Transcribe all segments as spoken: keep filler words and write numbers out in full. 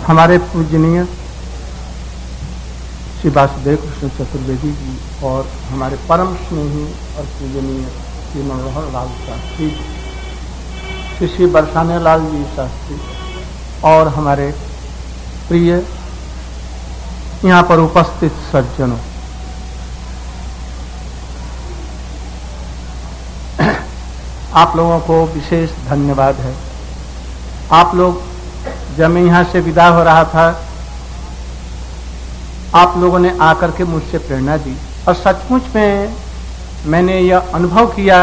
हमारे पूजनीय श्री वासुदेव कृष्ण चतुर्वेदी जी और हमारे परम स्नेही और पूजनीय श्री मनोहर लाल शास्त्री, श्री श्री बरसाने लाल जी शास्त्री और हमारे प्रिय यहाँ पर उपस्थित सज्जनों, आप लोगों को विशेष धन्यवाद है। आप लोग जब मैं यहाँ से विदा हो रहा था, आप लोगों ने आकर के मुझसे प्रेरणा दी और सचमुच में मैंने यह अनुभव किया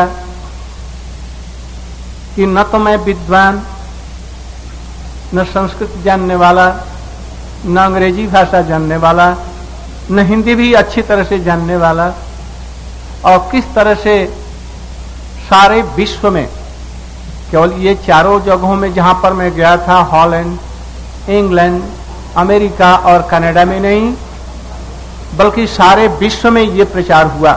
कि न तो मैं विद्वान, न संस्कृत जानने वाला, न अंग्रेजी भाषा जानने वाला, न हिंदी भी अच्छी तरह से जानने वाला, और किस तरह से सारे विश्व में केवल ये चारों जगहों में जहां पर मैं गया था, हॉलैंड, इंग्लैंड, अमेरिका और कनाडा में नहीं, बल्कि सारे विश्व में ये प्रचार हुआ।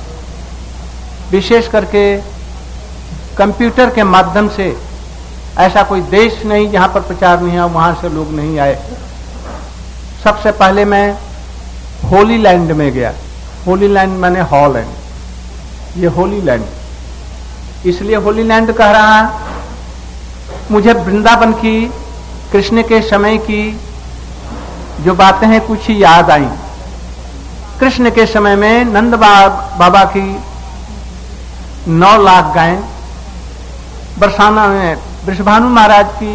विशेष करके कंप्यूटर के माध्यम से ऐसा कोई देश नहीं जहां पर प्रचार नहीं है, वहां से लोग नहीं आए। सबसे पहले मैं होली लैंड में गया। होली लैंड माने हॉलैंड, ये होली लैंड इसलिए होली लैंड कह रहा, मुझे वृंदावन की, कृष्ण के समय की जो बातें हैं कुछ ही याद आई। कृष्ण के समय में नंद बाबा की नौ लाख गायें, बरसाना में वृषभानु महाराज की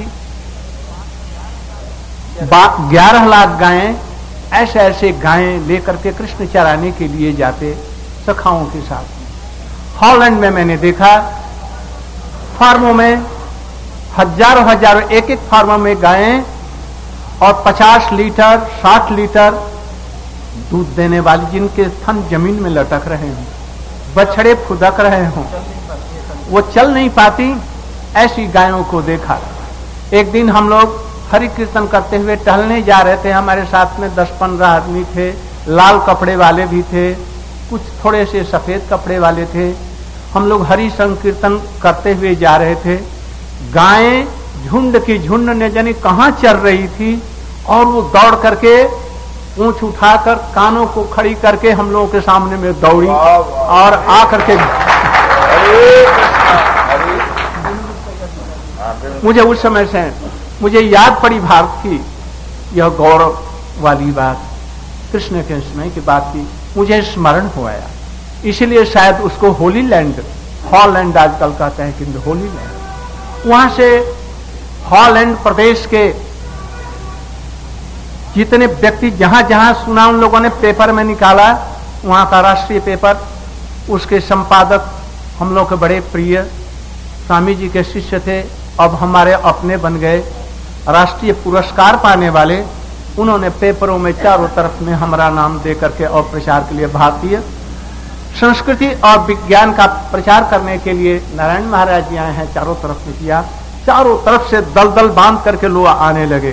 ग्यारह लाख गायें, ऐसे ऐसे गायें लेकर के कृष्ण चराने के लिए जाते सखाओं के साथ। हॉलैंड में मैंने देखा फार्मों में हजारों हजारों एक एक फार्मों में गायें और पचास लीटर साठ लीटर दूध देने वाली, जिनके थन जमीन में लटक रहे हों, बछड़े फुदक रहे हों, वो चल नहीं पाती, ऐसी गायों को देखा। एक दिन हम लोग हरि कीर्तन करते हुए टहलने जा रहे थे। हमारे साथ में दस पंद्रह आदमी थे, लाल कपड़े वाले भी थे, कुछ थोड़े से सफेद कपड़े वाले थे। हम लोग हरि संकीर्तन करते हुए जा रहे थे। गायें झुंड की झुंड ने जाने कहां चल रही थी और वो दौड़ करके ऊंच उठाकर कानों को खड़ी करके हम लोगों के सामने में दौड़ी और आकर के मुझे उस समय से मुझे याद पड़ी भारत की यह गौरव वाली बात, कृष्ण के समय की बात की मुझे स्मरण हो आया। इसलिए शायद उसको होली लैंड, हॉलैंड आजकल कहते हैं किंतु होली लैंड। वहां से हॉलैंड प्रदेश के जितने व्यक्ति, जहां जहां सुना उन लोगों ने पेपर में निकाला, वहां का राष्ट्रीय पेपर, उसके संपादक हम लोग के बड़े प्रिय स्वामी जी के शिष्य थे, अब हमारे अपने बन गए, राष्ट्रीय पुरस्कार पाने वाले। उन्होंने पेपरों में चारों तरफ में हमारा नाम दे करके और प्रचार के लिए भारतीय संस्कृति और विज्ञान का प्रचार करने के लिए नारायण महाराज जी आए हैं, चारों तरफ में किया। चारों तरफ से दलदल बांध करके लोग आने लगे।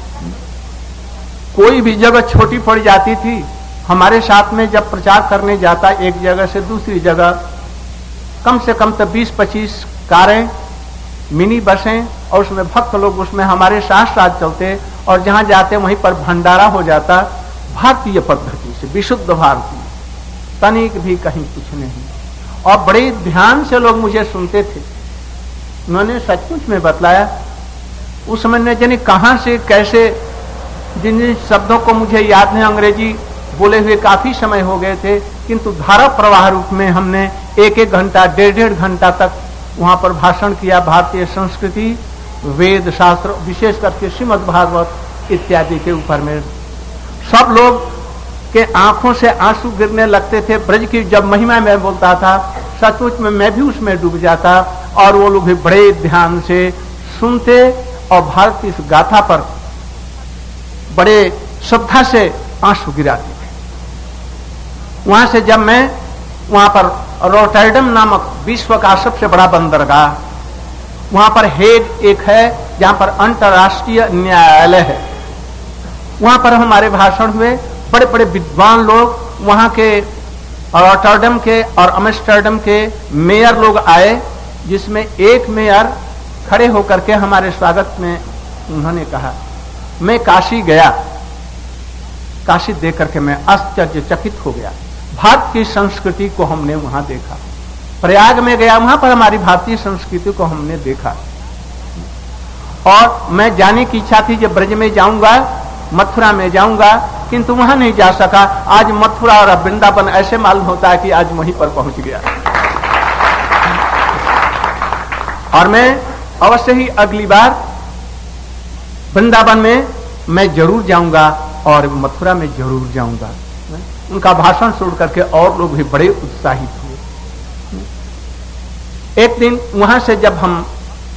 कोई भी जगह छोटी पड़ जाती थी, हमारे साथ में जब प्रचार करने जाता एक जगह से दूसरी जगह, कम से कम तो बीस पच्चीस कारें, मिनी बसें, और उसमें भक्त लोग उसमें हमारे साथ साथ चलते, और जहां जाते वहीं पर भंडारा हो जाता भारतीय पद्धति से, विशुद्ध भारतीय, तनिक भी कहीं कुछ नहीं। और बड़े ध्यान से लोग मुझे सुनते थे। उन्होंने सचमुच में बतलाया। उस समय ने जाने कहां से कैसे, जिन जिन शब्दों को मुझे याद नहीं, अंग्रेजी बोले हुए काफी समय हो गए थे, किंतु धारा प्रवाह रूप में हमने एक एक घंटा डेढ़ डेढ़ घंटा तक वहां पर भाषण किया। भारतीय संस्कृति, वेद शास्त्र, विशेष करके श्रीमद् भागवत इत्यादि के ऊपर में सब लोग के आंखों से आंसू गिरने लगते थे। ब्रज की जब महिमा में बोलता था, सचमुच में मैं भी उसमें डूब जाता, और वो लोग भी बड़े ध्यान से सुनते और भारत की इस गाथा पर बड़े श्रद्धा से आंसू गिराते थे। वहां से जब मैं वहां पर रोटरडम नामक विश्व का सबसे बड़ा बंदरगाह, वहां पर हेग एक है जहां पर अंतर्राष्ट्रीय न्यायालय है, वहां पर हमारे भाषण हुए। बड़े बड़े विद्वान लोग वहां के, रोटरडम के और अम्स्टरडम के मेयर लोग आए, जिसमें एक मेयर खड़े होकर के हमारे स्वागत में उन्होंने कहा मैं काशी गया, काशी देख करके मैं आश्चर्यचकित हो गया। भारत की संस्कृति को हमने वहां देखा। प्रयाग में गया, वहां पर हमारी भारतीय संस्कृति को हमने देखा। और मैं जाने की इच्छा थी, जब ब्रज में जाऊंगा, मथुरा में जाऊंगा, किंतु वहां नहीं जा सका। आज मथुरा और वृंदावन ऐसे मालूम होता है कि आज वहीं पर पहुंच गया। और मैं अवश्य ही अगली बार वृंदावन में मैं जरूर जाऊंगा और मथुरा में जरूर जाऊंगा। उनका भाषण सुन करके और लोग भी बड़े उत्साहित हुए। एक दिन वहां से जब हम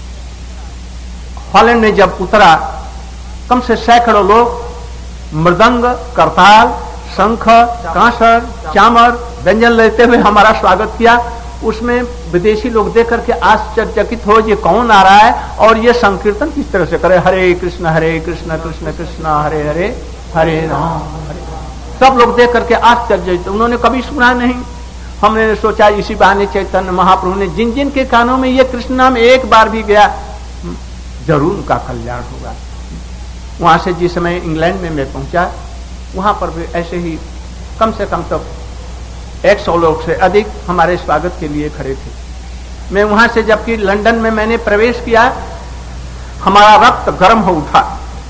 हॉलैंड में जब उतरा, कम से सैकड़ों लोग मृदंग, करताल, शंख, कांसर, चामर, व्यंजन लेते हुए हमारा स्वागत किया। उसमें विदेशी लोग देख करके आश्चर्यचकित हो, ये कौन आ रहा है और ये संकीर्तन किस तरह से करे, हरे कृष्ण हरे कृष्ण कृष्ण कृष्ण हरे हरे हरे राम हरे। सब लोग देख करके आश्चर्य, उन्होंने कभी सुना नहीं। हमने सोचा इसी बहाने चैतन्य महाप्रभु ने जिन जिन के कानों में ये कृष्ण नाम एक बार भी गया, जरूर उनका कल्याण होगा। वहां से जिस समय इंग्लैंड में मैं पहुंचा, वहां पर भी ऐसे ही कम से कम तो एक सौ लोग से अधिक हमारे स्वागत के लिए खड़े थे। मैं वहां से जबकि लंदन में मैंने प्रवेश किया, हमारा रक्त गर्म हो उठा।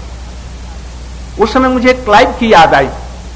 उस समय मुझे क्लाइव की याद आई,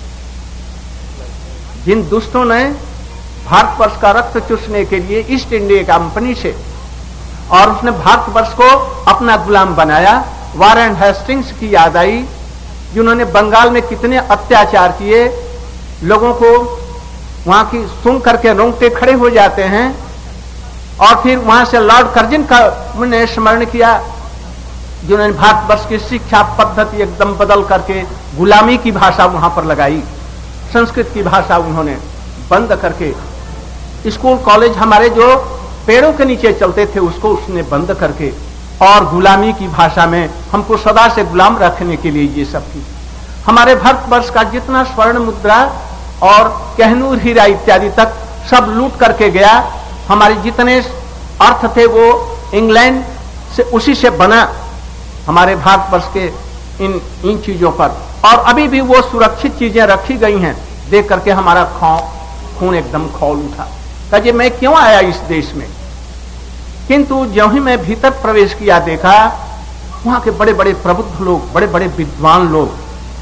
जिन दुष्टों ने भारतवर्ष का रक्त चूसने के लिए ईस्ट इंडिया कंपनी से, और उसने भारतवर्ष को अपना गुलाम बनाया। वारेन हेस्टिंग्स की याद आई, जिन्होंने बंगाल में कितने अत्याचार किए, लोगों को वहां की सुन करके रोंगटे खड़े हो जाते हैं। और फिर वहां से लॉर्ड कर्जन का मैंने स्मरण किया, जिन्होंने भारतवर्ष की शिक्षा पद्धति एकदम बदल करके गुलामी की भाषा वहां पर लगाई। संस्कृत की भाषा उन्होंने बंद करके, स्कूल कॉलेज हमारे जो पेड़ों के नीचे चलते थे उसको उसने बंद करके, और गुलामी की भाषा में हमको सदा से गुलाम रखने के लिए ये सब की। हमारे भारतवर्ष का जितना स्वर्ण मुद्रा और कहनूर हीरा इत्यादि तक सब लूट करके गया। हमारे जितने अर्थ थे वो इंग्लैंड से उसी से बना हमारे भारतवर्ष के इन इन चीजों पर, और अभी भी वो सुरक्षित चीजें रखी गई हैं। देख करके हमारा खून एकदम खौल उठा, कहे मैं क्यों आया इस देश में। किंतु जो ही मैं भीतर प्रवेश किया, देखा वहां के बड़े बड़े प्रबुद्ध लोग, बड़े बड़े विद्वान लोग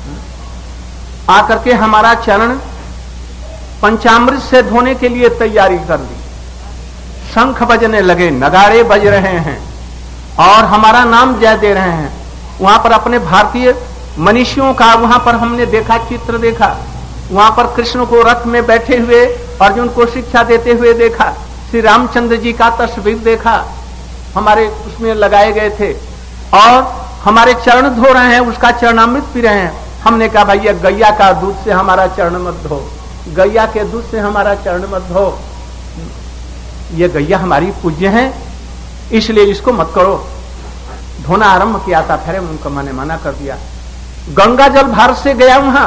आकर के हमारा चरण पंचामृत से धोने के लिए तैयारी कर ली। शंख बजने लगे, नगाड़े बज रहे हैं और हमारा नाम जय दे रहे हैं। वहां पर अपने भारतीय मनीषियों का वहां पर हमने देखा, चित्र देखा। वहां पर कृष्ण को रथ में बैठे हुए अर्जुन को शिक्षा देते हुए देखा। श्री रामचंद्र जी का तस्वीर देखा, हमारे उसमें लगाए गए थे, और हमारे चरण धो रहे हैं, उसका चरणामृत पी रहे हैं। हमने कहा भाई ये गैया का दूध से हमारा चरण मत धो, गैया के दूध से हमारा चरण मत धो, ये गैया हमारी पूज्य है, इसलिए इसको मत करो। धोना आरंभ किया था, फिर उनको मैंने मना कर दिया। गंगा जल भारत से गया वहां,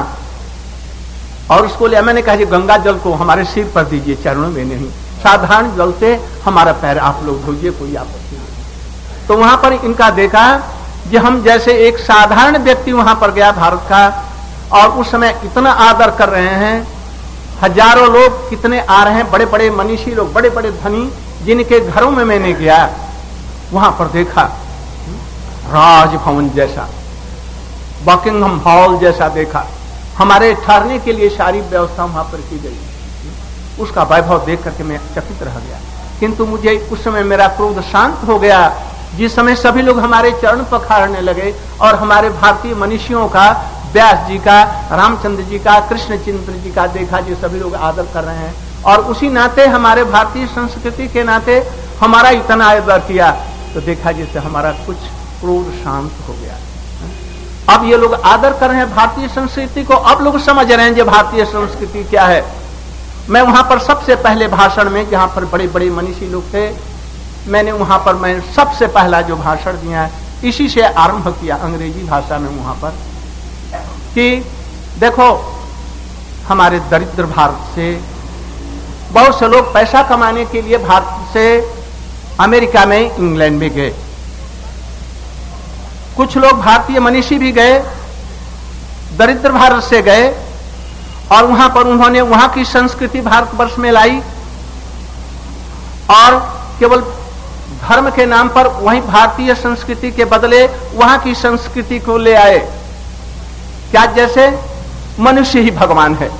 और उसको लिया। मैंने कहा जी गंगा जल को हमारे सिर पर दीजिए, चरणों में नहीं, साधारण जल से हमारा पैर आप लोग धोइए, कोई आपत्ति नहीं। तो वहां पर इनका देखा कि हम जैसे एक साधारण व्यक्ति वहां पर गया भारत का, और उस समय इतना आदर कर रहे हैं। हजारों लोग कितने आ रहे हैं, बड़े बड़े मनीषी लोग, बड़े बड़े धनी, जिनके घरों में मैंने गया, वहां पर देखा राजभवन जैसा, बकिंगम हॉल जैसा देखा। हमारे ठहरने के लिए सारी व्यवस्था वहां पर की गई। उसका वैभव देख करके मैं चकित रह गया। किंतु मुझे उस समय मेरा क्रोध शांत हो गया, जिस समय सभी लोग हमारे चरण पखाड़ने लगे, और हमारे भारतीय मनीषियों का, व्यास जी का, रामचंद्र जी का, कृष्णचंद्र जी का देखा, जो सभी लोग आदर कर रहे हैं। और उसी नाते हमारे भारतीय संस्कृति के नाते हमारा इतना आदर किया, तो देखा जिससे हमारा कुछ क्रोध शांत हो गया। अब ये लोग आदर कर रहे हैं भारतीय संस्कृति को, अब लोग समझ रहे हैं जो भारतीय संस्कृति क्या है। मैं वहां पर सबसे पहले भाषण में, जहां पर बड़े बड़े मनीषी लोग थे, मैंने वहां पर मैं सबसे पहला जो भाषण दिया है इसी से आरंभ किया, अंग्रेजी भाषा में, वहां पर कि देखो हमारे दरिद्र भारत से बहुत से लोग पैसा कमाने के लिए भारत से अमेरिका में, इंग्लैंड में गए। कुछ लोग भारतीय मनीषी भी गए दरिद्र भारत से गए और वहां पर उन्होंने वहां की संस्कृति भारतवर्ष में लाई और केवल धर्म के नाम पर वहीं भारतीय संस्कृति के बदले वहां की संस्कृति को ले आए। क्या जैसे मनुष्य ही भगवान है,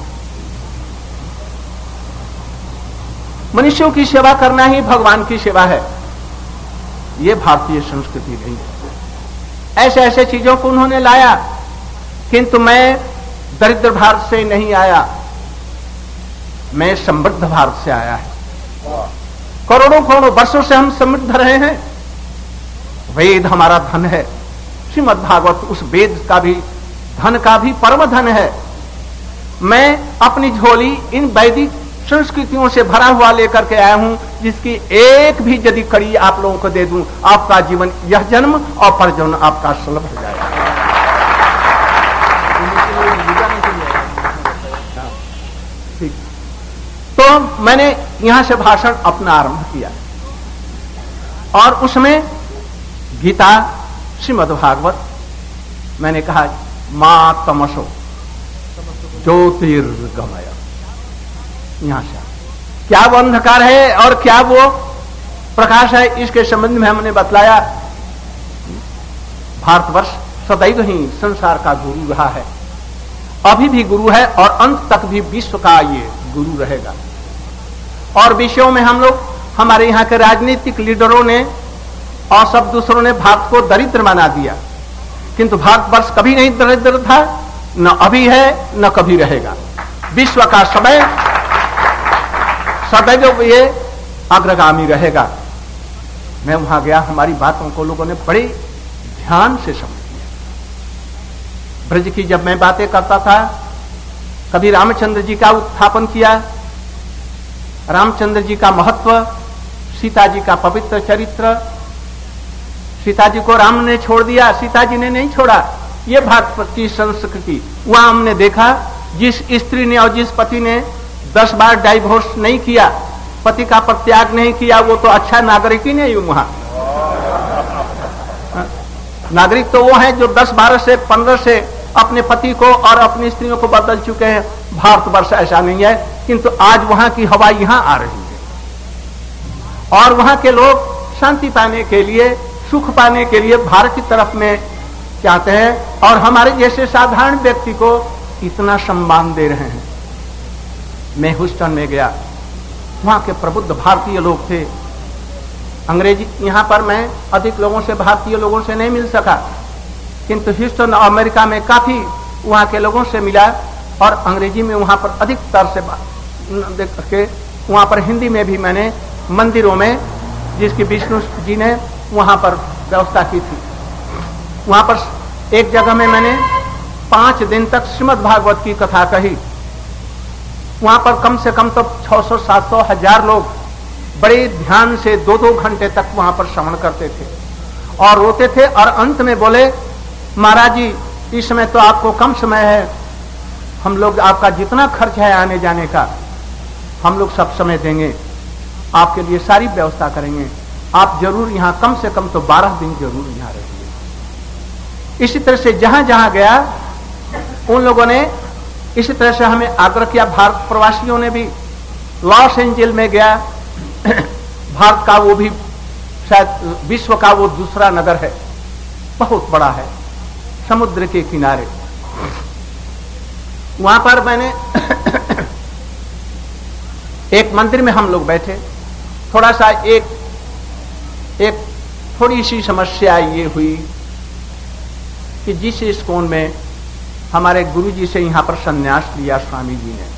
मनुष्यों की सेवा करना ही भगवान की सेवा है, ये भारतीय संस्कृति नहीं है। ऐसे ऐसे चीजों को उन्होंने लाया। किंतु मैं दरिद्र भारत से नहीं आया, मैं समृद्ध भारत से आया है। करोड़ों करोड़ों वर्षों से हम समृद्ध रहे हैं। वेद हमारा धन है, श्रीमद् भागवत उस वेद का भी धन का भी परम धन है। मैं अपनी झोली इन वैदिक संस्कृतियों से भरा हुआ लेकर के आया हूं, जिसकी एक भी यदि कड़ी आप लोगों को दे दूं, आपका जीवन यह जन्म और परजन्म आपका सुलभ हो जाएगा। तो मैंने यहां से भाषण अपना आरंभ किया और उसमें गीता, श्रीमद् भागवत, मैंने कहा मां तमसो ज्योतिर्गमय। यहां से क्या वो अंधकार है और क्या वो प्रकाश है, इसके संबंध में हमने बतलाया। भारतवर्ष सदैव ही संसार का गुरु रहा है, अभी भी गुरु है और अंत तक भी विश्व का ये गुरु रहेगा। और विषयों में हम लोग, हमारे यहाँ के राजनीतिक लीडरों ने और सब दूसरों ने भारत को दरिद्र बना दिया, किंतु भारतवर्ष कभी नहीं दरिद्र था, न अभी है न कभी रहेगा। विश्व का समय सदैव ये अग्रगामी रहेगा। मैं वहां गया, हमारी बातों को लोगों ने बड़े ध्यान से समझ लिया। ब्रज की जब मैं बातें करता था, कभी रामचंद्र जी का उत्थापन किया, रामचंद्र जी का महत्व, सीता जी का पवित्र चरित्र, सीता जी को राम ने छोड़ दिया, सीता जी ने नहीं छोड़ा, ये भारत की संस्कृति। वहां हमने देखा जिस स्त्री ने और जिस पति ने दस बार डाइवोर्स नहीं किया, पति का परित्याग नहीं किया, वो तो अच्छा नागरिक ही नहीं। वहां नागरिक तो वो है जो दस बारह से पंद्रह से अपने पति को और अपनी स्त्रियों को बदल चुके हैं। भारतवर्ष ऐसा नहीं है, किंतु आज वहां की हवा यहां आ रही है और वहां के लोग शांति पाने के लिए, सुख पाने के लिए भारत की तरफ में चाहते हैं और हमारे जैसे साधारण व्यक्ति को इतना सम्मान दे रहे हैं। मैं ह्यूस्टन में गया, वहां के प्रबुद्ध भारतीय लोग थे। अंग्रेजी, यहां पर मैं अधिक लोगों से, भारतीय लोगों से नहीं मिल सका, किंतु ह्यूस्टन अमेरिका में काफी वहां के लोगों से मिला और अंग्रेजी में वहां पर अधिकतर से देख के, वहां पर हिंदी में भी मैंने मंदिरों में, जिसकी विष्णु जी ने वहां पर व्यवस्था की थी, वहां पर एक जगह में मैंने पांच दिन तक श्रीमद् भागवत की कथा कही। वहां पर कम से कम तो छह सौ सात सौ हजार लोग बड़े ध्यान से दो दो घंटे तक वहां पर श्रवण करते थे और रोते थे और अंत में बोले, महाराज जी इस समय तो आपको कम समय है, हम लोग आपका जितना खर्च है आने जाने का हम लोग सब समय देंगे, आपके लिए सारी व्यवस्था करेंगे, आप जरूर यहां कम से कम तो बारह दिन जरूर यहां रहिए। इसी तरह से जहां जहां गया उन लोगों ने इसी तरह से हमें आग्रह किया। भारत प्रवासियों ने भी, लॉस एंजल में गया, भारत का वो भी शायद विश्व का वो दूसरा नगर है, बहुत बड़ा है, समुद्र के किनारे। वहां पर मैंने एक मंदिर में हम लोग बैठे, थोड़ा सा एक एक थोड़ी सी समस्या ये हुई कि जिस इस्कॉन में हमारे गुरु जी से यहां पर संन्यास लिया स्वामी जी ने,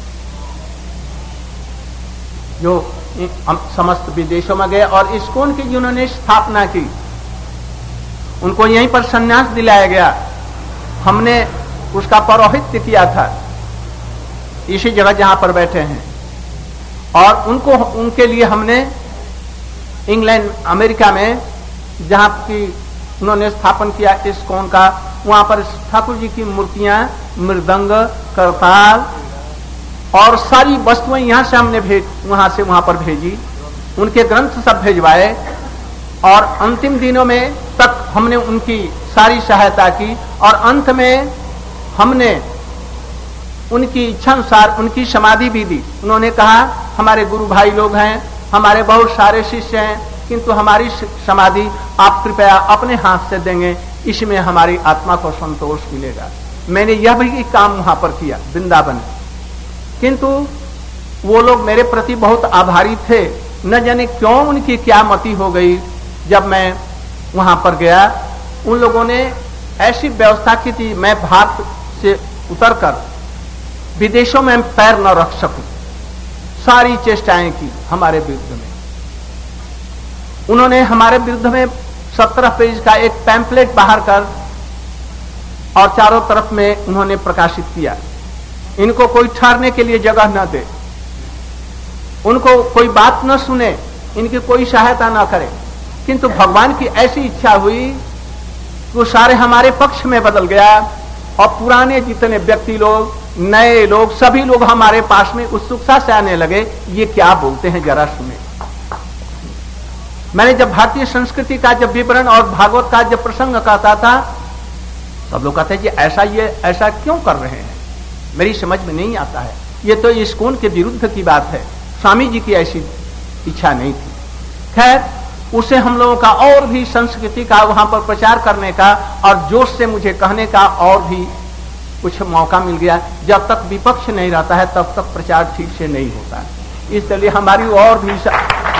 जो हम समस्त विदेशों में गए और इस्कॉन की जिन्होंने स्थापना की, उनको यहीं पर संन्यास दिलाया गया। हमने उसका पौरोहित्य किया था इसी जगह जहां पर बैठे हैं और उनको, उनके लिए हमने इंग्लैंड, अमेरिका में जहां की उन्होंने स्थापन किया इस्कॉन का, वहां पर ठाकुर जी की मूर्तियां, मृदंग, करताल और सारी वस्तुएं यहां से हमने भेज वहां से वहां पर भेजी, उनके ग्रंथ सब भेजवाए और अंतिम दिनों में तक हमने उनकी सारी सहायता की और अंत में हमने उनकी इच्छा अनुसार उनकी समाधि भी दी। उन्होंने कहा हमारे गुरु भाई लोग हैं, हमारे बहुत सारे शिष्य हैं, किंतु हमारी समाधि आप कृपया अपने हाथ से देंगे, इसमें हमारी आत्मा को संतोष मिलेगा। मैंने यह भी काम वहां पर किया वृंदावन, किंतु वो लोग मेरे प्रति बहुत आभारी थे। न जाने क्यों उनकी क्या मति हो गई, जब मैं वहां पर गया उन लोगों ने ऐसी व्यवस्था की थी मैं भारत से उतरकर विदेशों में पैर न रख सकूं। सारी चेष्टाएं की हमारे विरुद्ध में। उन्होंने हमारे विरुद्ध में सत्रह पेज का एक पैम्पलेट बाहर कर और चारों तरफ में उन्होंने प्रकाशित किया। इनको कोई ठहरने के लिए जगह न दे, उनको कोई बात न सुने, इनकी कोई सहायता न करे। किंतु भगवान की ऐसी इच्छा हुई कि वो सारे हमारे पक्ष में बदल गया और पुराने जितने व्यक्ति लोग, नए लोग, सभी लोग हमारे पास में उत्सुकता से आने लगे, ये क्या बोलते हैं जरा सुने। मैंने जब भारतीय संस्कृति का जब विवरण और भागवत का जब प्रसंग कहता था, सब लोग कहते हैं कि ऐसा ये ऐसा क्यों कर रहे हैं, मेरी समझ में नहीं आता है, ये तो इस्कॉन के विरुद्ध की बात है। स्वामी जी की ऐसी इच्छा नहीं थी। खैर, उसे हम लोगों का और भी संस्कृति का वहां पर प्रचार करने का और जोश से मुझे कहने का और भी कुछ मौका मिल गया। जब तक विपक्ष नहीं रहता है तब तक प्रचार ठीक से नहीं होता, इसलिए हमारी और भी स...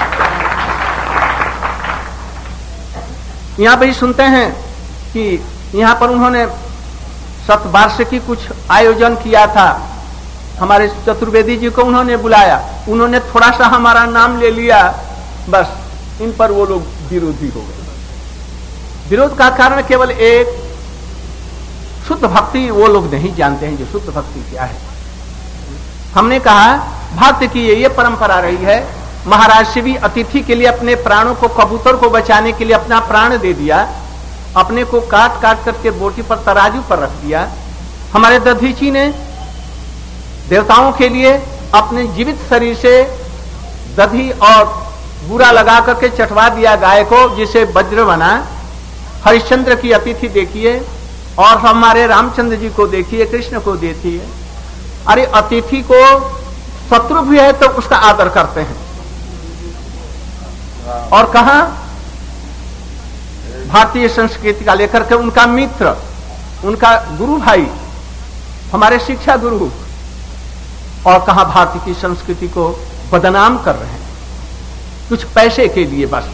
यहां पर सुनते हैं कि यहां पर उन्होंने शतवार्षिकी कुछ आयोजन किया था। हमारे चतुर्वेदी जी को उन्होंने बुलाया, उन्होंने थोड़ा सा हमारा नाम ले लिया, बस इन पर वो लोग विरोधी हो गए। विरोध का कारण केवल एक, शुद्ध भक्ति वो लोग नहीं जानते हैं जो शुद्ध भक्ति क्या है। हमने कहा भक्त की ये, ये परंपरा रही है, महाराज शिव अतिथि के लिए अपने प्राणों को, कबूतर को बचाने के लिए अपना प्राण दे दिया, अपने को काट काट करके बोटी पर तराजू पर रख दिया। हमारे दधीची ने देवताओं के लिए अपने जीवित शरीर से दधी और बूरा लगा करके चटवा दिया गाय को, जिसे वज्र बना। हरिश्चंद्र की अतिथि देखिए और हमारे रामचंद्र जी को देखिए, कृष्ण को देखिए। अरे अतिथि को शत्रु भी है तो उसका आदर करते हैं। और कहा भारतीय संस्कृति का लेकर के उनका मित्र, उनका गुरु भाई, हमारे शिक्षा गुरु, और कहा भारतीय की संस्कृति को बदनाम कर रहे हैं कुछ पैसे के लिए बस।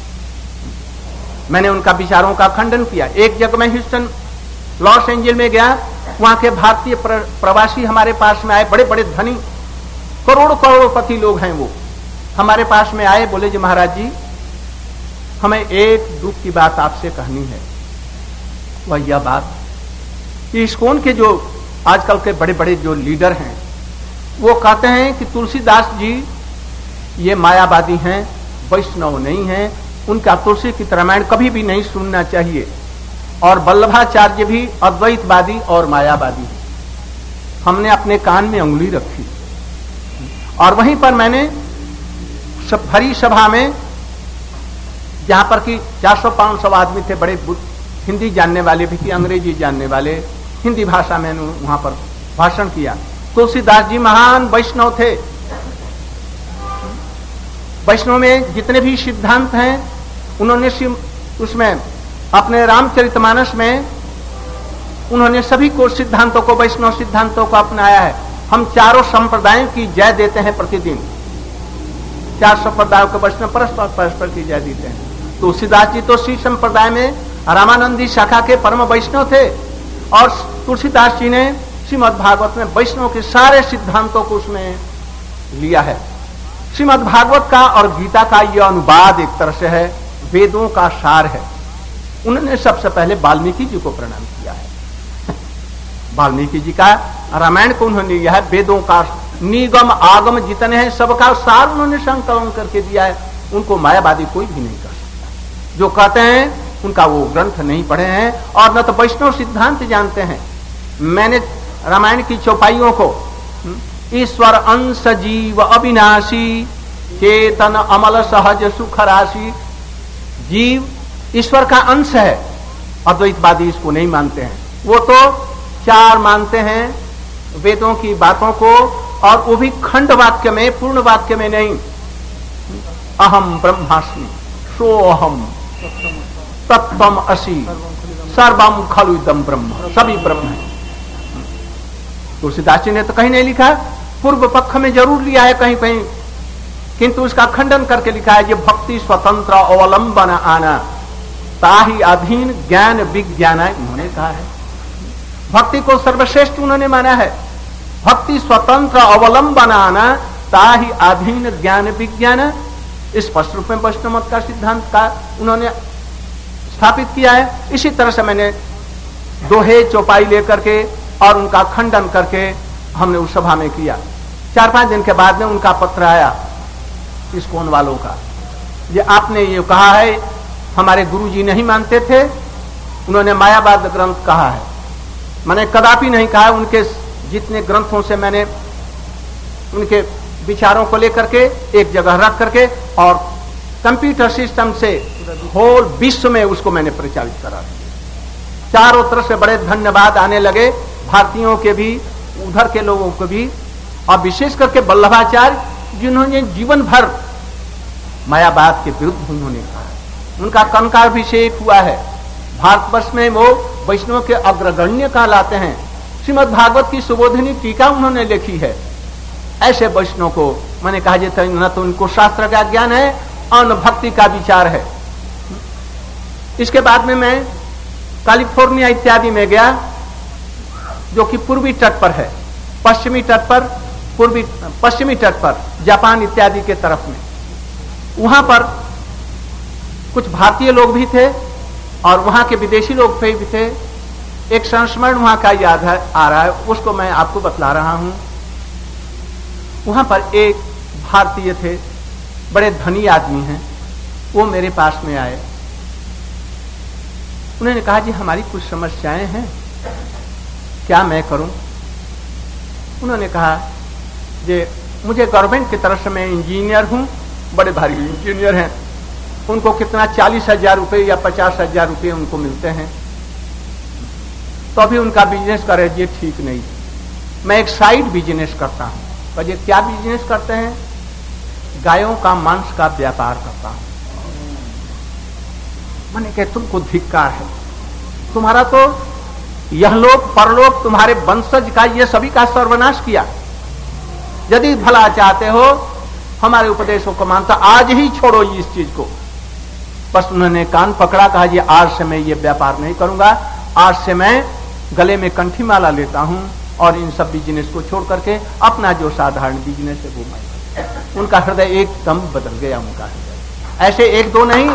मैंने उनका विचारों का खंडन किया। एक जगह मैं ह्यूस्टन, लॉस एंजल में गया, वहां के भारतीय प्रवासी हमारे पास में आए, बड़े बड़े धनी, करोड़ों करोड़पति लोग हैं वो, हमारे पास में आए, बोले जी महाराज जी हमें एक दुख की बात आपसे कहनी है। वह यह बात कि इस्कॉन के जो आजकल के बड़े बड़े जो लीडर हैं वो कहते हैं कि तुलसीदास जी ये मायावादी हैं, वैष्णव नहीं हैं, उनका तुलसी की रामायण कभी भी नहीं सुनना चाहिए, और वल्लभाचार्य भी अद्वैतवादी और मायावादी हैं। हमने अपने कान में उंगली रखी और वहीं पर मैंने सब भरी सभा में, जहां पर कि चार सौ पांच सौ आदमी थे, बड़े हिंदी जानने वाले भी थे, अंग्रेजी जानने वाले, हिंदी भाषा में वहां पर भाषण किया। तुलसीदास जी महान वैष्णव थे। वैष्णव में जितने भी सिद्धांत हैं उन्होंने उसमें अपने रामचरितमानस में उन्होंने सभी को सिद्धांतों को, वैष्णव सिद्धांतों को अपनाया है। हम चारों संप्रदायों की जय देते हैं प्रतिदिन, चार संप्रदायों के वैष्णव परस्पर परस्पर की जय देते हैं। तुलसीदास जी तो श्री संप्रदाय में रामानंदी शाखा के परम वैष्णव थे, और तुलसीदास जी ने श्रीमद् भागवत में वैष्णव के सारे सिद्धांतों को उसमें लिया है। श्रीमद् भागवत का और गीता का यह अनुवाद एक तरह से है, वेदों का सार है। उन्होंने सबसे पहले वाल्मीकि जी को प्रणाम किया है। वाल्मीकि जी का रामायण को उन्होंने लिया है, वेदों का निगम आगम जितने हैं सबका सार उन्होंने संकलन करके दिया है। उनको मायावादी कोई भी नहीं कर सकता। जो कहते हैं उनका वो ग्रंथ नहीं पढ़े हैं और न तो वैष्णव सिद्धांत जानते हैं। मैंने रामायण की चौपाइयों को ईश्वर अंश जीव अविनाशी चेतन अमल सहज सुख राशि, जीव ईश्वर का अंश है, अद्वैतवादी इसको नहीं मानते हैं। वो तो चार मानते हैं वेदों की बातों को, और वो भी खंड वाक्य में, पूर्ण वाक्य में नहीं। अहम ब्रह्मास्मि सोहम तत्वम असि सर्वम खलु इदं ब्रह्म, सभी ब्रह्म है। तुलसीदास जी ने तो कहीं नहीं लिखा, पूर्व पक्ष में जरूर लिया है कहीं कहीं, किंतु उसका खंडन करके लिखा है, ये भक्ति स्वतंत्र अवलंबन आना ताहि अधीन ज्ञान विज्ञान, उन्होंने कहा है। भक्ति को सर्वश्रेष्ठ उन्होंने माना है। भक्ति स्वतंत्र अवलंबन आना ताहि अधीन ज्ञान विज्ञान, इस स्पष्ट रूप में वैष्णव मत का सिद्धांत का उन्होंने स्थापित किया है। इसी तरह से मैंने दोहे चौपाई लेकर के और उनका खंडन करके हमने उस सभा में किया। चार पांच दिन के बाद में उनका पत्र आया इस्कॉन वालों का, ये आपने ये कहा है, हमारे गुरुजी नहीं मानते थे, उन्होंने मायावाद ग्रंथ कहा है। मैंने कदापि नहीं कहा। उनके जितने ग्रंथों से मैंने उनके विचारों को लेकर के एक जगह रख करके और कंप्यूटर सिस्टम से होल विश्व में उसको मैंने प्रचारित करा दिया। चारों तरफ से बड़े धन्यवाद आने लगे, भारतीयों के भी, उधर के लोगों को भी, और विशेष करके वल्लभाचार्य जिन्होंने जीवन भर मायावाद के विरुद्ध उन्होंने कहा। उनका कंकाभिषेक हुआ है भारतवर्ष में, वो वैष्णव के अग्रगण्य कहलाते हैं। श्रीमद् भागवत की सुबोधिनी टीका उन्होंने लिखी है। ऐसे वैष्णव को मैंने कहा जाता है, न तो उनको शास्त्र का ज्ञान है और न भक्ति का विचार है। इसके बाद में मैं कैलिफोर्निया इत्यादि में गया, जो कि पूर्वी तट पर है, पश्चिमी तट पर, पूर्वी पश्चिमी तट पर, जापान इत्यादि के तरफ में। वहां पर कुछ भारतीय लोग भी थे और वहां के विदेशी लोग भी थे। एक संस्मरण वहां का याद है, आ रहा है, उसको मैं आपको बतला रहा हूं। वहां पर एक भारतीय थे, बड़े धनी आदमी हैं, वो मेरे पास में आए। उन्होंने कहा, जी हमारी कुछ समस्याएं हैं, क्या मैं करूं? उन्होंने कहा, जे मुझे गवर्नमेंट की तरफ से, मैं इंजीनियर हूं, बड़े भारी इंजीनियर हैं, उनको कितना चालीस हजार रुपये या पचास हजार रुपये उनको मिलते हैं, तो अभी उनका बिजनेस करे ये ठीक नहीं। मैं एक साइड बिजनेस करता हूं। पर ये क्या बिजनेस करते हैं? गायों का मांस का व्यापार करता हूं। मैंने कहा, तुमको धिक्कार है, तुम्हारा तो यह लोग परलोक, तुम्हारे वंशज का, ये सभी का सर्वनाश किया। यदि भला चाहते हो, हमारे उपदेशों को मानता, आज ही छोड़ो इस चीज को। बस उन्होंने कान पकड़ा, कहा, जी आज से मैं ये व्यापार नहीं करूंगा, आज से मैं गले में कंठी माला लेता हूं और इन सब बिजनेस को छोड़ करके अपना जो साधारण बिजनेस है वो मैं। उनका हृदय एकदम बदल गया, उनका हृदय। ऐसे एक दो नहीं,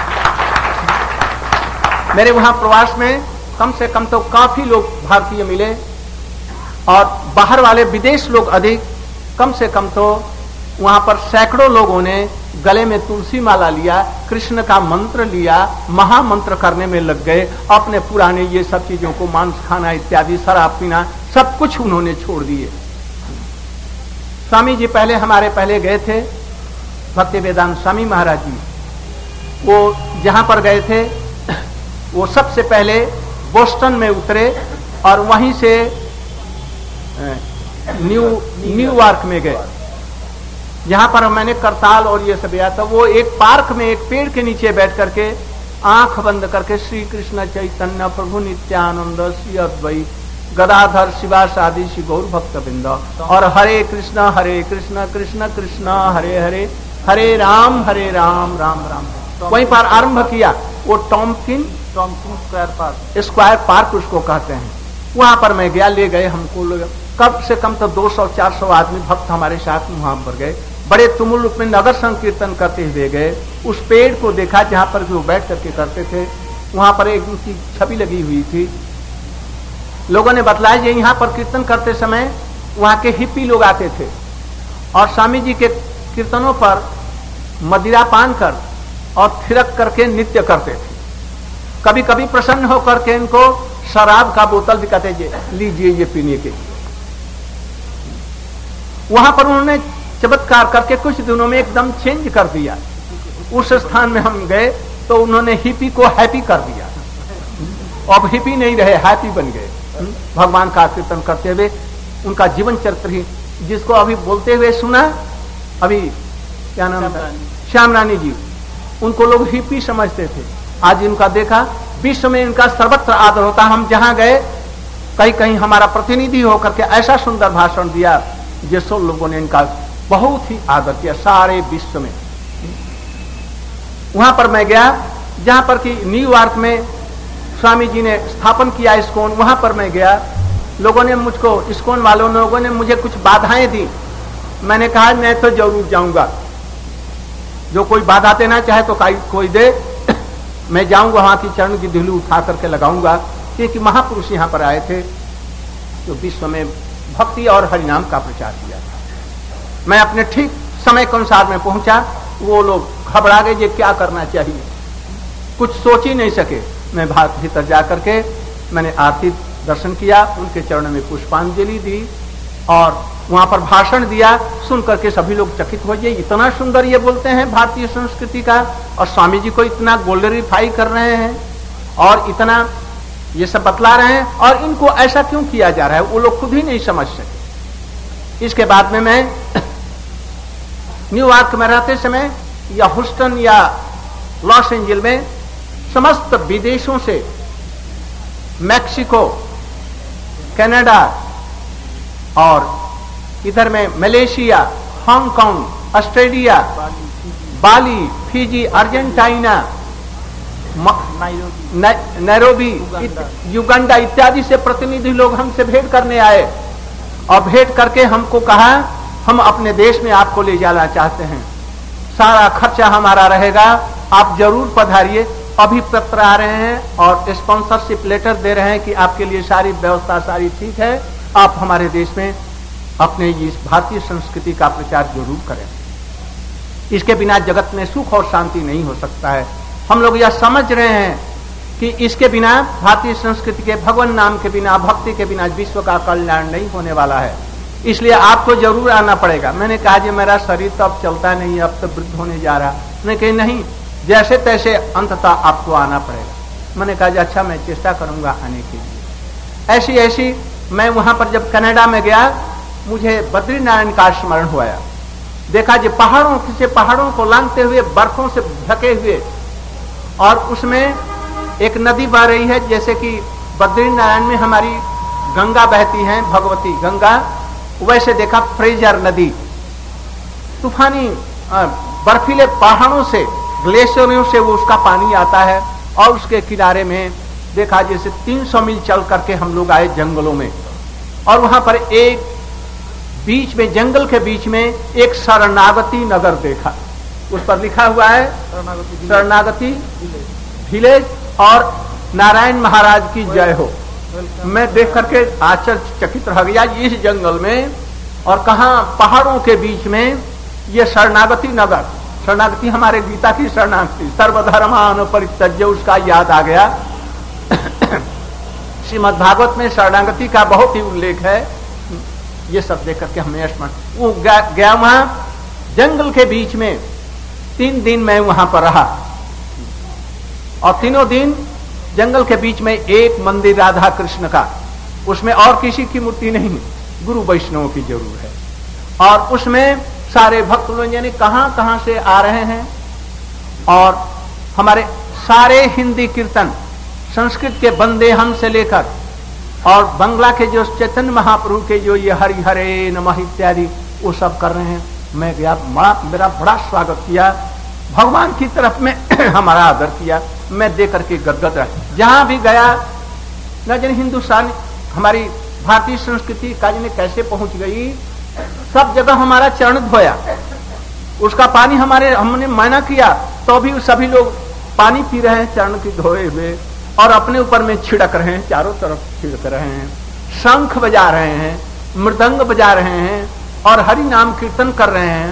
मेरे वहां प्रवास में कम से कम तो काफी लोग भारतीय मिले और बाहर वाले विदेश लोग अधिक। कम से कम तो वहां पर सैकड़ों लोगों ने गले में तुलसी माला लिया, कृष्ण का मंत्र लिया, महामंत्र करने में लग गए। अपने पुराने ये सब चीजों को, मांस खाना इत्यादि, शराब पीना, सब कुछ उन्होंने छोड़ दिए। स्वामी जी पहले हमारे पहले गए थे, भक्ति वेदांत स्वामी महाराज जी, वो जहां पर गए थे वो सबसे पहले बोस्टन में उतरे और वहीं से न्यू न्यूयॉर्क में गए। जहां पर मैंने करताल और ये सब याद था, वो एक पार्क में एक पेड़ के नीचे बैठ करके आंख बंद करके श्री कृष्ण चैतन्य प्रभु नित्यानंद श्री अद्वैत गदाधर शिवासादि श्री गौर भक्त बिंद और हरे कृष्ण हरे कृष्ण कृष्ण कृष्ण हरे हरे हरे राम हरे राम राम राम, वहीं पर आरंभ किया। वो Tompkin Tompkin Square Park, Square Park उसको कहते हैं। वहां पर मैं गया, ले गए हमको लोग, कम से कम तो दो सौ चार सौ आदमी भक्त हमारे साथ वहां पर गए। बड़े तुमुल रूप में नगर संकीर्तन करते हुए गए। उस पेड़ को देखा जहां पर वो बैठ करके करते थे, वहां पर एक उनकी छवि लगी हुई थी। लोगों ने बतलाया कि यहाँ पर कीर्तन करते समय वहां के हिप्पी लोग आते थे और स्वामी जी के कीर्तनों पर मदिरा पान कर और थिरक करके नृत्य करते थे। कभी कभी प्रसन्न होकर के इनको शराब का बोतल भी कहते, लीजिए ये पीने के। वहां पर उन्होंने चमत्कार करके कुछ दिनों में एकदम चेंज कर दिया। उस स्थान में हम गए तो उन्होंने हिप्पी को हैप्पी कर दिया। अब हिप्पी नहीं रहे, हैप्पी बन गए। भगवान का कीर्तन करते हुए। उनका जीवन चरित्र ही जिसको अभी बोलते हुए सुना, अभी क्या नाम था, श्याम रानी जी, उनको लोग हिप्पी समझते थे। आज इनका देखा, विश्व में इनका सर्वत्र आदर होता। हम जहां गए, कहीं कहीं हमारा प्रतिनिधि होकर के ऐसा सुंदर भाषण दिया जिससे लोगों ने इनका बहुत ही आदर किया सारे विश्व में। वहां पर मैं गया जहां पर कि न्यूयॉर्क में स्वामी जी ने स्थापन किया इस्कॉन, वहां पर मैं गया। लोगों ने मुझको, इस्कॉन वालों लोगों ने मुझे कुछ बाधाएं दी। मैंने कहा मैं तो जरूर जाऊंगा, जो कोई बाधा देना चाहे तो कोई दे, मैं जाऊंगा, वहां की चरण की धूली उठा करके लगाऊंगा। क्योंकि महापुरुष यहाँ पर आए थे जो विश्व में भक्ति और हरिनाम का प्रचार किया था। मैं अपने ठीक समय के अनुसार में पहुंचा, वो लोग घबरा गए, ये क्या करना चाहिए, कुछ सोच ही नहीं सके। मैं भाग भीतर जाकर के मैंने आरती दर्शन किया, उनके चरणों में पुष्पांजलि दी और वहां पर भाषण दिया। सुन करके सभी लोग चकित हो गए, इतना सुंदर ये बोलते हैं भारतीय संस्कृति का, और स्वामी जी को इतना ग्लोरीफाई कर रहे हैं और इतना ये सब बतला रहे हैं, और इनको ऐसा क्यों किया जा रहा है, वो लोग खुद ही नहीं समझ सके। इसके बाद में मैं न्यूयॉर्क में रहते समय या ह्यूस्टन या लॉस एंजल्स में समस्त विदेशों से, मैक्सिको, कनाडा और इधर में Malaysia, Hong Kong, Australia, Bali, Fiji, Argentina, Nairobi, Uganda इत्यादि से प्रतिनिधि लोग हमसे भेंट करने आए और भेंट करके हमको कहा हम अपने देश में आपको ले जाना चाहते हैं, सारा खर्चा हमारा रहेगा, आप जरूर पधारिए। अभी पत्र आ रहे हैं और स्पॉन्सरशिप लेटर दे रहे हैं कि आपके लिए सारी व्यवस्था सारी ठीक है, आप हमारे देश में अपने इस भारतीय संस्कृति का प्रचार जरूर करें। इसके बिना जगत में सुख और शांति नहीं हो सकता है। हम लोग यह समझ रहे हैं कि इसके बिना, भारतीय संस्कृति के भगवान नाम के बिना, भक्ति के बिना विश्व का कल्याण नहीं होने वाला है, इसलिए आपको जरूर आना पड़ेगा। मैंने कहा जी मेरा शरीर तो अब चलता नहीं, अब तो वृद्ध होने जा रहा। मैंने कहा नहीं, जैसे तैसे अंततः आपको आना पड़ेगा। मैंने कहा जी अच्छा, मैं चेष्टा करूंगा आने के लिए। ऐसी ऐसी मैं वहां पर जब कनाडा में गया, मुझे बद्रीनारायण का स्मरण हुआ। देखा जी पहाड़ों से पहाड़ों को लांघते हुए, बर्फों से ढके हुए, और उसमें एक नदी बह रही है, जैसे कि बद्रीनारायण में हमारी गंगा बहती है, भगवती गंगा, वैसे देखा फ्रेजर नदी तूफानी बर्फीले पहाड़ों से, ग्लेशियरों से वो उसका पानी आता है, और उसके किनारे में देखा जैसे तीन सौ मील चल करके हम लोग आए जंगलों में, और वहां पर एक बीच में, जंगल के बीच में एक शरणागति नगर देखा। उस पर लिखा हुआ है शरणागति विलेज और नारायण महाराज की जय हो। मैं देख करके आश्चर्यचकित रह गया, इस जंगल में और कहा पहाड़ों के बीच में ये शरणागति नगर। शरणागति हमारे गीता की शरणागति, सर्वधर्मान परित्यज्य, उसका याद आ गया। श्रीमद् भागवत में शरणागति का बहुत ही उल्लेख है। ये सब देख करके हमें स्मरण, वो गया वहां जंगल के बीच में। तीन दिन मैं वहां पर रहा, और तीनों दिन जंगल के बीच में एक मंदिर राधा कृष्ण का, उसमें और किसी की मूर्ति नहीं, गुरु वैष्णवों की जरूर है। और उसमें सारे भक्त लोग यानी कहां कहां से आ रहे हैं, और हमारे सारे हिंदी कीर्तन, संस्कृत के बंदे हम से लेकर और बंगला के जो चैतन्य महाप्रभु के जो ये हरि हरे नमः इत्यादि वो सब कर रहे हैं। मैं गया, मेरा बड़ा स्वागत किया, भगवान की तरफ में हमारा आदर किया। मैं देख करके गदगद रहा। जहां भी गया न जाने हिंदुस्तान, हमारी भारतीय संस्कृति का जाने कैसे पहुंच गई, सब जगह हमारा चरण धोया, उसका पानी हमारे हमने माना किया, तो भी सभी लोग पानी पी रहे हैं चरण की धोए हुए, और अपने ऊपर में छिड़क रहे हैं, चारों तरफ छिड़क रहे हैं, शंख बजा रहे हैं, मृदंग बजा रहे हैं, और हरि नाम कीर्तन कर रहे हैं।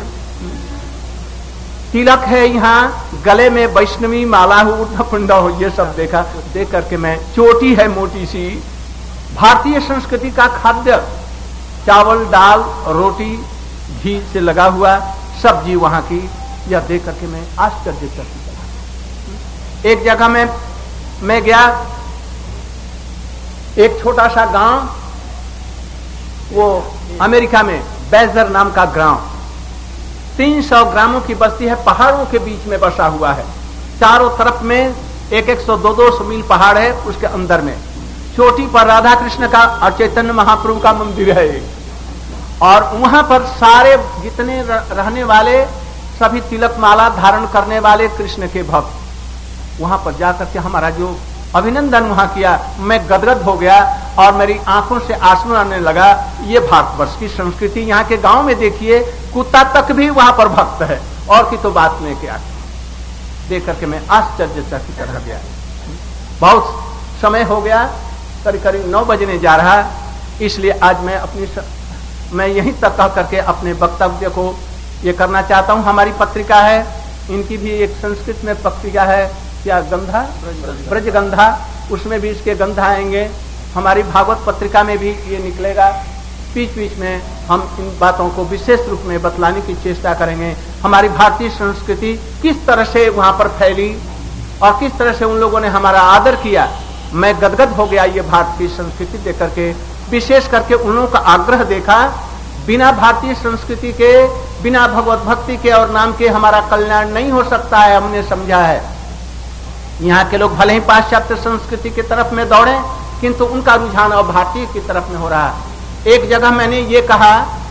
तिलक है यहाँ, गले में वैष्णवी माला हो, उठा हो, ये सब देखा। देख करके मैं, चोटी है मोटी सी, भारतीय संस्कृति का खाद्य, चावल दाल रोटी घी से लगा हुआ सब्जी वहां की, यह देख करके मैं आश्चर्यचकित। एक जगह में मैं गया, एक छोटा सा गांव, वो अमेरिका में बेजर नाम का गांव, तीन सौ ग्रामों की बस्ती है, पहाड़ों के बीच में बसा हुआ है। चारों तरफ में एक एक सौ दो दो सौ मील पहाड़ है, उसके अंदर में चोटी पर राधा कृष्ण का और चैतन्य महाप्रभु का मंदिर है। और वहां पर सारे जितने रहने वाले सभी तिलक माला धारण करने वाले कृष्ण के भक्त, वहां पर जाकर के हमारा जो अभिनंदन वहां किया, मैं गदगद हो गया और मेरी आंखों से आंसू आने लगा। ये भारतवर्ष की संस्कृति, यहाँ के गांव में देखिए कुत्ता तक भी वहां पर भक्त है, और की तो बात नहीं क्या। देख करके मैं आश्चर्यचकित रह गया। बहुत समय हो गया, करीब करीब नौ बजने जा रहा, इसलिए आज मैं अपनी स... मैं यहीं तक कह करके अपने वक्तव्य को ये करना चाहता हूं। हमारी पत्रिका है, इनकी भी एक संस्कृत में पत्रिका है, क्या गंधा, ब्रजगंधा, उसमें भी इसके गंधा आएंगे। हमारी भागवत पत्रिका में भी ये निकलेगा। बीच बीच में हम इन बातों को विशेष रूप में बतलाने की चेष्टा करेंगे। हमारी भारतीय संस्कृति किस तरह से वहां पर फैली और किस तरह से उन लोगों ने हमारा आदर किया। मैं गदगद हो गया ये भारतीय संस्कृति देख करके, विशेष करके उन लोगों का आग्रह देखा। बिना भारतीय संस्कृति के, बिना भगवत भक्ति के और नाम के हमारा कल्याण नहीं हो सकता है, हमने समझा है। यहाँ के लोग भले ही पाश्चात्य संस्कृति की तरफ में दौड़े, किंतु उनका रुझान अब भारतीय की तरफ में हो रहा है। एक जगह मैंने ये कहा,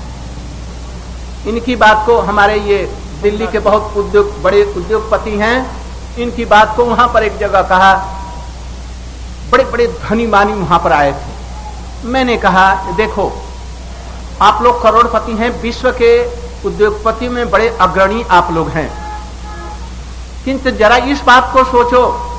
इनकी बात को, हमारे ये दिल्ली के बहुत उद्योग बड़े उद्योगपति हैं, इनकी बात को वहां पर एक जगह कहा, बड़े बड़े धनी मानी वहां पर आए थे। मैंने कहा देखो, आप लोग करोड़पति हैं, विश्व के उद्योगपति में बड़े अग्रणी आप लोग हैं, किंतु जरा इस बात को सोचो,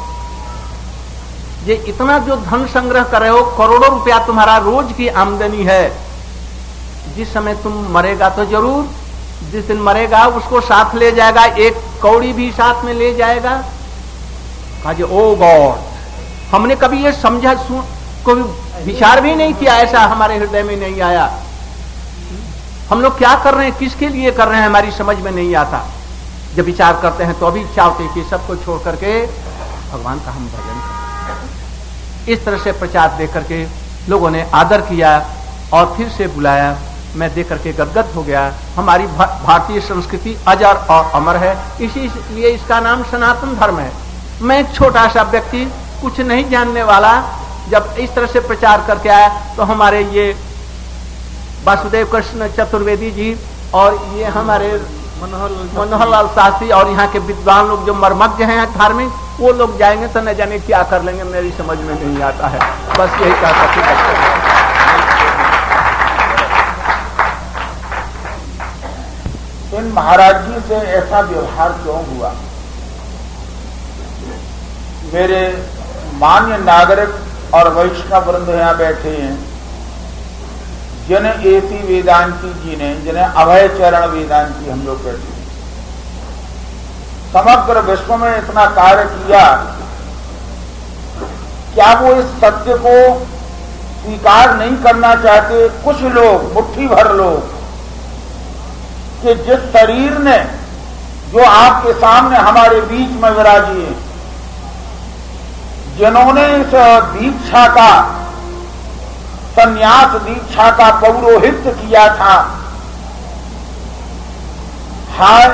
ये इतना जो धन संग्रह कर रहे हो, करोड़ों रुपया तुम्हारा रोज की आमदनी है, जिस समय तुम मरेगा तो जरूर, जिस दिन मरेगा उसको साथ ले जाएगा, एक कौड़ी भी साथ में ले जाएगा। कहा जे ओ गॉड, हमने कभी ये समझा, कोई विचार भी नहीं किया, ऐसा हमारे हृदय में नहीं आया। हम लोग क्या कर रहे हैं, किसके लिए कर रहे हैं, हमारी समझ में नहीं आता। जब विचार करते हैं तो अभी इच्छा होती है कि सबको छोड़ करके भगवान का हम भजन करें। इस तरह से प्रचार दे करके लोगों ने आदर किया और फिर से बुलाया। मैं देख करके गदगद हो गया। हमारी भा, भारतीय संस्कृति अजर और अमर है, इसीलिए इसका नाम सनातन धर्म है। मैं एक छोटा सा व्यक्ति, कुछ नहीं जानने वाला, जब इस तरह से प्रचार करके आया तो हमारे ये वासुदेव कृष्ण चतुर्वेदी जी और ये हमारे मनोहर लाल शास्त्री और यहाँ के विद्वान लोग जो मर्मज्ञ हैं धार्मिक, वो लोग जाएंगे तो न जाने क्या कर लेंगे, मेरी समझ में नहीं आता है। बस यही कह सकते हैं। इन महाराज जी से ऐसा व्यवहार क्यों हुआ? मेरे मान्य नागरिक और वैष्णव वृंद यहाँ बैठे हैं, जिन्हें एसी वेदांती जी ने, जिन्हें अभय चरण वेदांती हम लोग कहते हैं, समग्र विश्व में इतना कार्य किया, क्या वो इस सत्य को स्वीकार नहीं करना चाहते? कुछ लोग, मुट्ठी भर लोग, कि जिस शरीर ने, जो आपके सामने हमारे बीच में विराजी है, जिन्होंने इस दीक्षा का, संन्यास दीक्षा का पौरोहित्य किया था, हाय,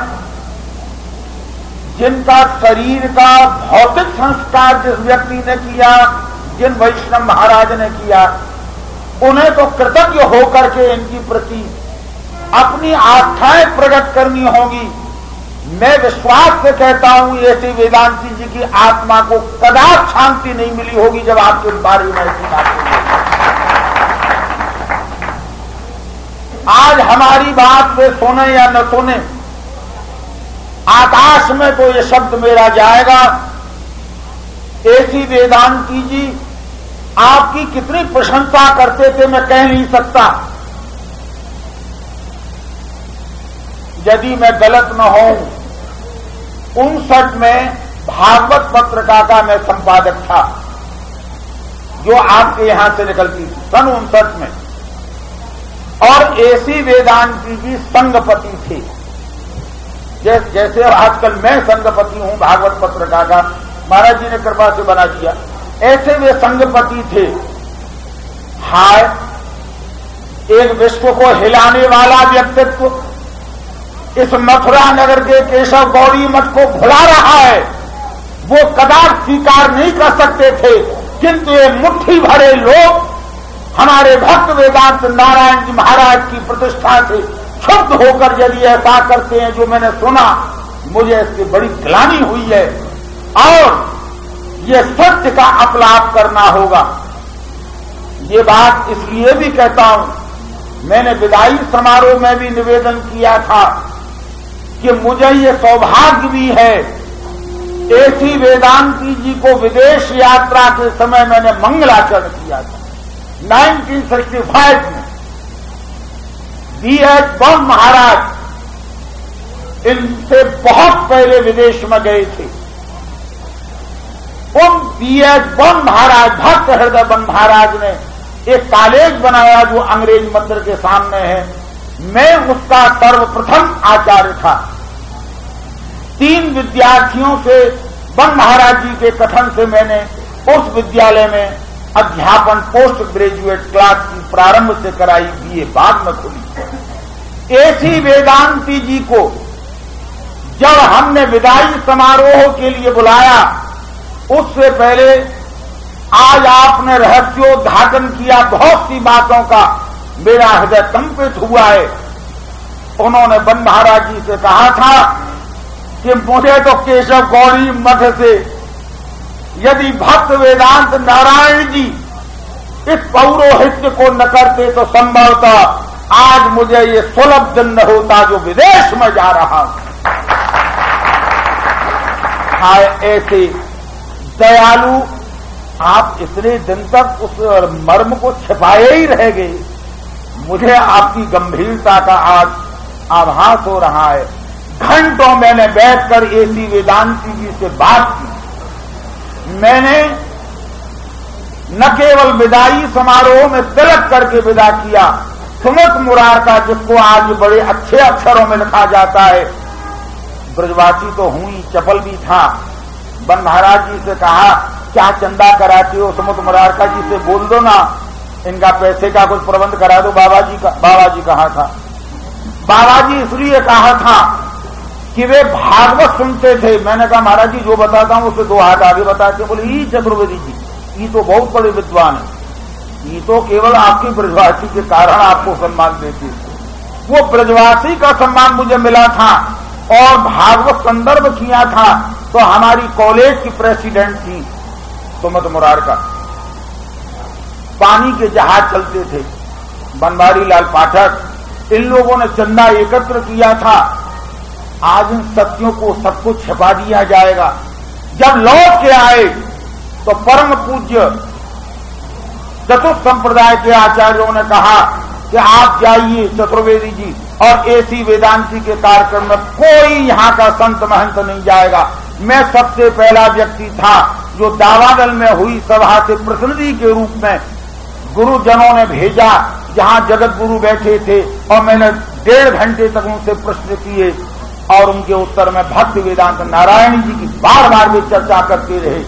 जिनका शरीर का भौतिक संस्कार जिस व्यक्ति ने किया, जिन वैष्णव महाराज ने किया, उन्हें तो कृतज्ञ होकर के इनकी प्रति अपनी आस्थाएं प्रकट करनी होगी। मैं विश्वास से कहता हूं, ऐसे वेदांती जी की आत्मा को कदाच शांति नहीं मिली होगी जब आपके बारे में ऐसी बातें। आज हमारी बात वे सुने या न सुने, आकाश में तो ये शब्द मेरा जाएगा, ऐसी वेदांती जी आपकी कितनी प्रशंसा करते थे मैं कह नहीं सकता। यदि मैं गलत न हूं, उनसठ में भागवत पत्रिका का मैं संपादक था, जो आपके यहां से निकलती थी सन उनसठ में, और ऐसी वेदांती जी संघपति थे। जैसे आजकल मैं संघपति हूं भागवत पत्रिका का, महाराज जी ने कृपा से बना दिया, ऐसे वे संघपति थे। हाय, एक विश्व को हिलाने वाला व्यक्तित्व इस मथुरा नगर के केशव गौड़ी मठ को भुला रहा है, वो कदापि स्वीकार नहीं कर सकते थे। किंतु ये मुट्ठी भरे लोग हमारे भक्त वेदांत नारायण जी महाराज की प्रतिष्ठा से क्षुब्ध होकर यदि ऐसा करते हैं जो मैंने सुना, मुझे इसकी बड़ी ग्लानि हुई है और ये सत्य का अपलाप करना होगा। ये बात इसलिए भी कहता हूं, मैंने विदाई समारोह में भी निवेदन किया था कि मुझे ये सौभाग्य भी है, एसी वेदांती जी को विदेश यात्रा के समय मैंने मंगलाचरण किया था उन्नीस सौ पैंसठ में। बी एच बम महाराज इनसे बहुत पहले विदेश में गए थे। उन बी एच बम महाराज, भक्त हृदय बम महाराज ने एक कॉलेज बनाया जो अंग्रेज मंदिर के सामने है। मैं उसका सर्वप्रथम आचार्य था। तीन विद्यार्थियों से बम महाराज जी के कथन से मैंने उस विद्यालय में अध्यापन पोस्ट ग्रेजुएट क्लास की प्रारंभ से कराई, बीए बाद में खुली। एसी वेदांती जी को जब हमने विदाई समारोह के लिए बुलाया, उससे पहले आज आपने रहस्योद्घाटन किया, बहुत सी बातों का मेरा हृदय कंपित हुआ है। उन्होंने बन महाराज जी से कहा था कि मुझे तो केशव गौड़ी मठ से यदि भक्त वेदांत नारायण जी इस पौरोहित्य को न करते तो संभवतः आज मुझे ये सुलभ दिन न होता जो विदेश में जा रहा हूं। हाय, ऐसे दयालु आप इतने दिन तक उस मर्म को छिपाए ही रह गए। मुझे आपकी गंभीरता का आज आभास हो रहा है। घंटों मैंने बैठकर एसी वेदांती जी से बात की। मैंने न केवल विदाई समारोह में तिलक करके विदा किया, सुमित मुरारका जिसको आज बड़े अच्छे अक्षरों में लिखा जाता है, ब्रजवासी तो हुई, चपल भी था। बन महाराज जी से कहा, क्या चंदा कराते हो? सुमित मुरारका जी से बोल दो ना, इनका पैसे का कुछ प्रबंध करा दो। बाबा जी का बाबा जी कहा था। बाबा जी इसलिए कहा था कि वे भागवत सुनते थे। मैंने कहा महाराज जी जो बताता हूं उसे दो हाथ आगे बताते। बोले ई चतुर्वेदी जी, ये तो बहुत बड़े विद्वान है, ये तो केवल आपकी ब्रजवासी के कारण आपको सम्मान देते। वो ब्रजवासी का सम्मान मुझे मिला था और भागवत संदर्भ किया था तो हमारी कॉलेज की प्रेसिडेंट थी सुमित मुरारका। पानी के जहाज चलते थे, बनवारी लाल पाठक, इन लोगों ने चंदा एकत्र किया था। आज इन सत्यों को सब कुछ छिपा दिया जाएगा। जब लौट के आए तो परम पूज्य चतुर्थ संप्रदाय के आचार्यों ने कहा कि आप जाइए चतुर्वेदी जी, और एसी वेदांती के कार्यक्रम में कोई यहां का संत महंत नहीं जाएगा। मैं सबसे पहला व्यक्ति था जो दावानल में हुई सभा से प्रतिनिधि के रूप में गुरुजनों ने भेजा, जहां जगत गुरु बैठे थे, और मैंने डेढ़ घंटे तक उनसे प्रश्न किए और उनके उत्तर में भक्त वेदांत नारायण जी की बार बार वे चर्चा करते रहे।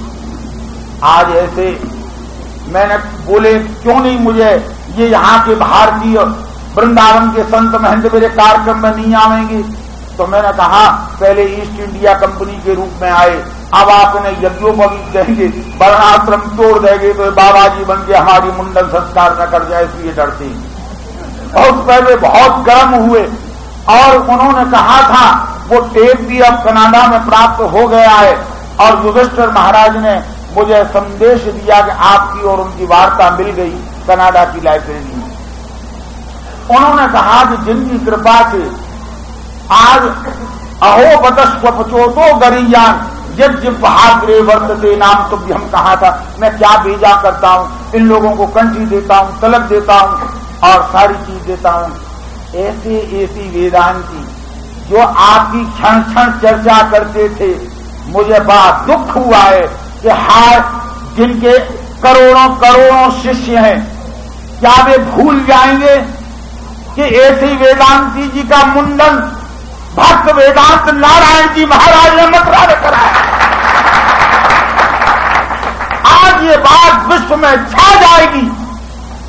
आज ऐसे मैंने बोले क्यों नहीं मुझे ये यहाँ के भारतीय वृंदावन के संत महंत मेरे कार्यक्रम में नहीं आवेंगे? तो मैंने कहा पहले ईस्ट इंडिया कंपनी के रूप में आए, अब आप उन्हें यज्ञोपवीत कहेंगे, वर्णाश्रम तोड़ देंगे तो बाबा जी बन के हमारी मुंडन संस्कार न कर जाए, इसलिए डरते हैं। बहुत पहले बहुत गर्म हुए और उन्होंने कहा था, वो टेप भी अब कनाडा में प्राप्त हो गया है, और युधिष्ठिर महाराज ने मुझे संदेश दिया कि आपकी और उनकी वार्ता मिल गई कनाडा की लाइब्रेरी में। उन्होंने कहा कि जिनकी कृपा से आज अहो बतस्वपचोतो गरियान जब जब भाग्रे वर्तते नाम तो भी हम कहा था। मैं क्या भेजा करता हूं, इन लोगों को कंठी देता हूं, तलक देता हूं और सारी चीज देता हूं। ऐसे ऐसी वेदांती जो आपकी क्षण क्षण चर्चा करते थे, मुझे बड़ा दुख हुआ है कि हाय जिनके करोड़ों करोड़ों शिष्य हैं, क्या वे भूल जाएंगे कि ऐसी वेदांती जी का मुंडन भक्त वेदांत नारायण जी महाराज ने मथुरा में कराया। आज ये बात विश्व में छा जाएगी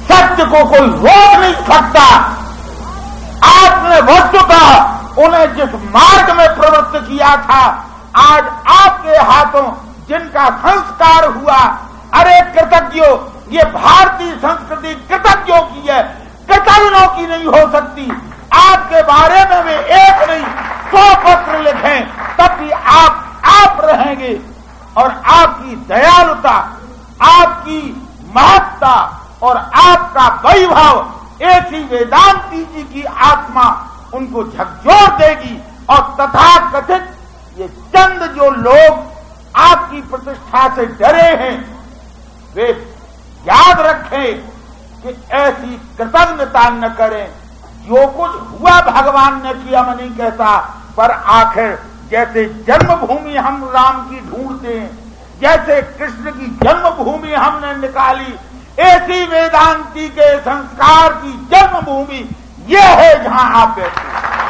सत्य को कोई रोक नहीं सकता। आपने वस्तुतः उन्हें जिस मार्ग में प्रवृत्त किया था, आज आपके हाथों जिनका संस्कार हुआ, अरे कृतज्ञों, ये भारतीय संस्कृति कृतज्ञों की है, कृतज्ञों की नहीं हो सकती। आपके बारे में वे एक नहीं सौ पत्र लिखें तब भी आप आप रहेंगे, और आपकी दयालुता, आपकी महत्ता और आपका वैभव ऐसी वेदांती जी की आत्मा उनको झकझोर देगी। और तथाकथित ये चंद जो लोग आपकी प्रतिष्ठा से डरे हैं, वे याद रखें कि ऐसी कृतज्ञता न करें। जो कुछ हुआ भगवान ने किया, मैं नहीं कहता, पर आखिर जैसे जन्मभूमि हम राम की ढूंढते हैं, जैसे कृष्ण की जन्मभूमि हमने निकाली, ऐसी वेदांती के संस्कार की जन्मभूमि ये है जहां आप बैठे।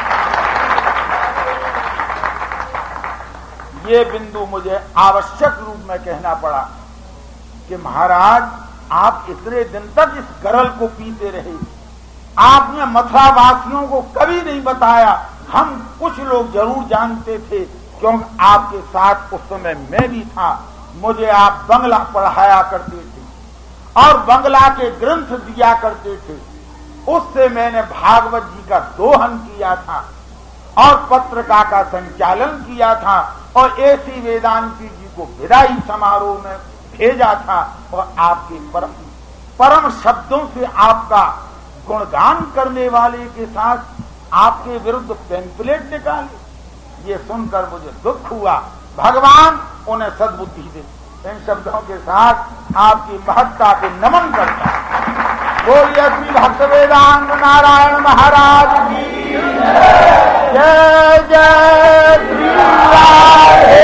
ये बिंदु मुझे आवश्यक रूप में कहना पड़ा कि महाराज, आप इतने दिन तक इस गरल को पीते रहे, आपने मथुरा वासियों को कभी नहीं बताया। हम कुछ लोग जरूर जानते थे, क्योंकि आपके साथ उस समय मैं भी था। मुझे आप बंगला पढ़ाया करते थे और बंगला के ग्रंथ दिया करते थे। उससे मैंने भागवत जी का दोहन किया था और पत्रिका का संचालन किया था, और ऐसी वेदांती जी को विदाई समारोह में भेजा था, और आपके परम परम शब्दों से आपका गुणगान करने वाले के साथ आपके विरुद्ध पेम्पलेट निकाले। ये सुनकर मुझे दुख हुआ। भगवान उन्हें सद्बुद्धि दे। इन शब्दों के साथ आपकी महत्ता को नमन करता है। बोलिए श्री भक्त वेदांत नारायण महाराज की जय जय श्री राधे।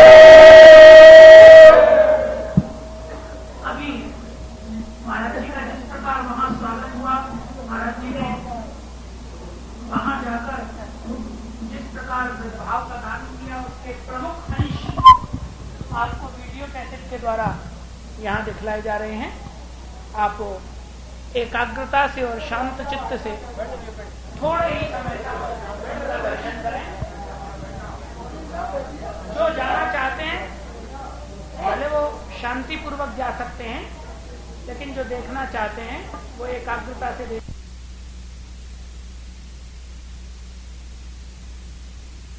अभी महाराज जी का जिस प्रकार वहां स्वागत हुआ, महाराज जी ने वहां जाकर जिस प्रकार भाव का दान किया, उसके प्रमुख अंश आपको वीडियो कैसेट के द्वारा यहाँ दिखलाए जा रहे हैं। आप एकाग्रता से और शांत चित्त से थोड़े ही समय का दर्शन करें। जो जाना चाहते हैं भले वो शांति पूर्वक जा सकते हैं, लेकिन जो देखना चाहते हैं वो एकाग्रता से देख